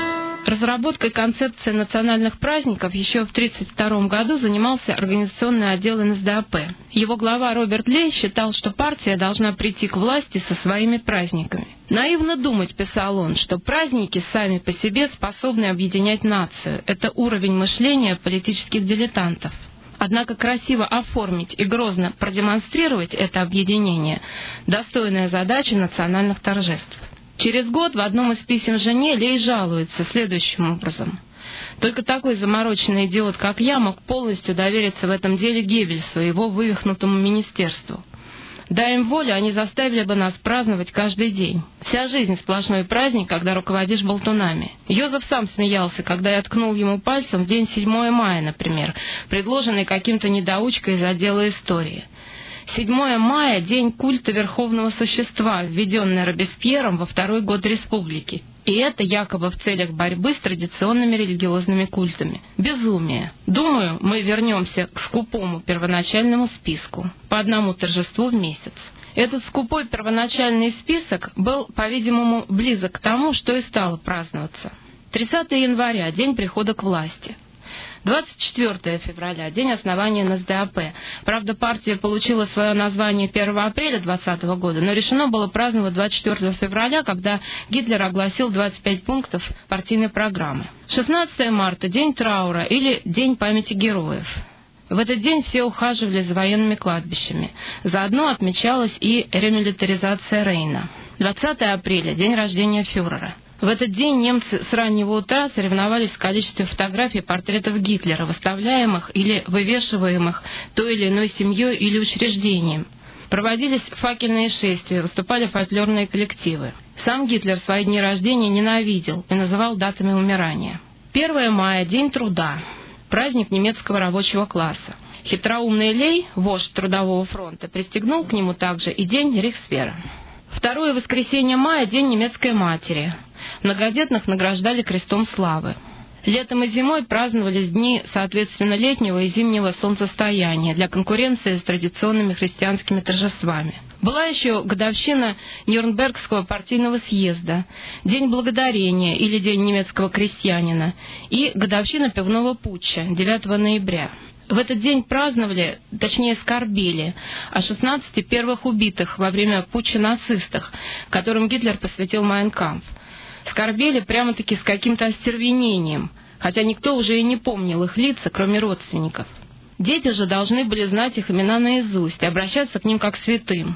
Разработкой концепции национальных праздников еще в тысяча девятьсот тридцать втором году занимался организационный отдел эн эс дэ а пэ. Его глава Роберт Лей считал, что партия должна прийти к власти со своими праздниками. «Наивно думать, — писал он, — что праздники сами по себе способны объединять нацию. Это уровень мышления политических дилетантов. Однако красиво оформить и грозно продемонстрировать это объединение – достойная задача национальных торжеств». Через год в одном из писем жене Лей жалуется следующим образом. «Только такой замороченный идиот, как я, мог полностью довериться в этом деле Геббельсу и его вывихнутому министерству. Дай им волю, они заставили бы нас праздновать каждый день. Вся жизнь сплошной праздник, когда руководишь болтунами. Йозеф сам смеялся, когда я ткнул ему пальцем в день седьмого мая, например, предложенный каким-то недоучкой из отдела истории. седьмого мая – день культа верховного существа, введенный Робеспьером во второй год республики. И это якобы в целях борьбы с традиционными религиозными культами. Безумие. Думаю, мы вернемся к скупому первоначальному списку, по одному торжеству в месяц». Этот скупой первоначальный список был, по-видимому, близок к тому, что и стало праздноваться. тридцатого января – день прихода к власти. двадцать четвёртого февраля – день основания эн эс дэ а пэ. Правда, партия получила свое название первого апреля двадцатого года, но решено было праздновать двадцать четвёртого февраля, когда Гитлер огласил двадцать пять пунктов партийной программы. шестнадцатого марта – день траура или день памяти героев. В этот день все ухаживали за военными кладбищами. Заодно отмечалась и ремилитаризация Рейна. двадцатого апреля – день рождения фюрера. В этот день немцы с раннего утра соревновались в количестве фотографий портретов Гитлера, выставляемых или вывешиваемых той или иной семьей или учреждением. Проводились факельные шествия, выступали фольклорные коллективы. Сам Гитлер свои дни рождения ненавидел и называл датами умирания. первого мая – день труда, праздник немецкого рабочего класса. Хитроумный Лей, вождь Трудового фронта, пристегнул к нему также и день Рейхсвера. Второе воскресенье мая – день немецкой матери. Многодетных награждали крестом славы. Летом и зимой праздновались дни, соответственно, летнего и зимнего солнцестояния для конкуренции с традиционными христианскими торжествами. Была еще годовщина Нюрнбергского партийного съезда, День благодарения или День немецкого крестьянина и годовщина пивного путча девятого ноября. В этот день праздновали, точнее скорбели, о шестнадцати первых убитых во время путча нацистах, которым Гитлер посвятил «Майн кампф». Скорбели прямо-таки с каким-то остервенением, хотя никто уже и не помнил их лица, кроме родственников. Дети же должны были знать их имена наизусть и обращаться к ним как к святым.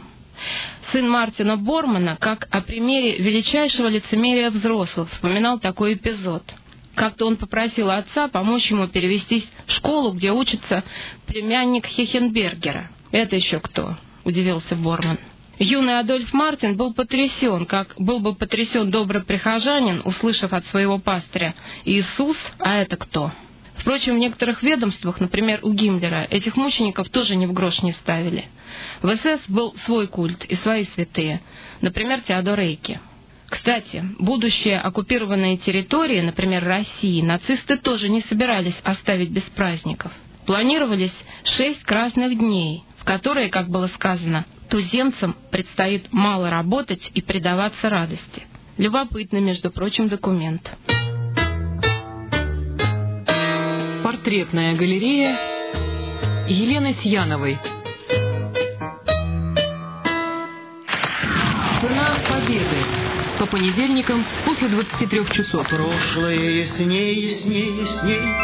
Сын Мартина Бормана, как о примере величайшего лицемерия взрослых, вспоминал такой эпизод. Как-то он попросил отца помочь ему перевестись в школу, где учится племянник Хехенбергера. «Это еще кто?» – удивился Борман. Юный Адольф Мартин был потрясен, как был бы потрясен добрый прихожанин, услышав от своего пастыря: «Иисус, а это кто?». Впрочем, в некоторых ведомствах, например, у Гиммлера, этих мучеников тоже ни в грош не ставили. В эс эс был свой культ и свои святые, например, Теодор Эйке. Кстати, будущие оккупированные территории, например, России, нацисты тоже не собирались оставить без праздников. Планировались шесть красных дней, в которые, как было сказано, туземцам предстоит мало работать и предаваться радости. Любопытный, между прочим, документ. Портретная галерея Елены Сьяновой. Цена победы. По понедельникам после двадцати трёх часов. Прошлое ясней, ясней, ясней.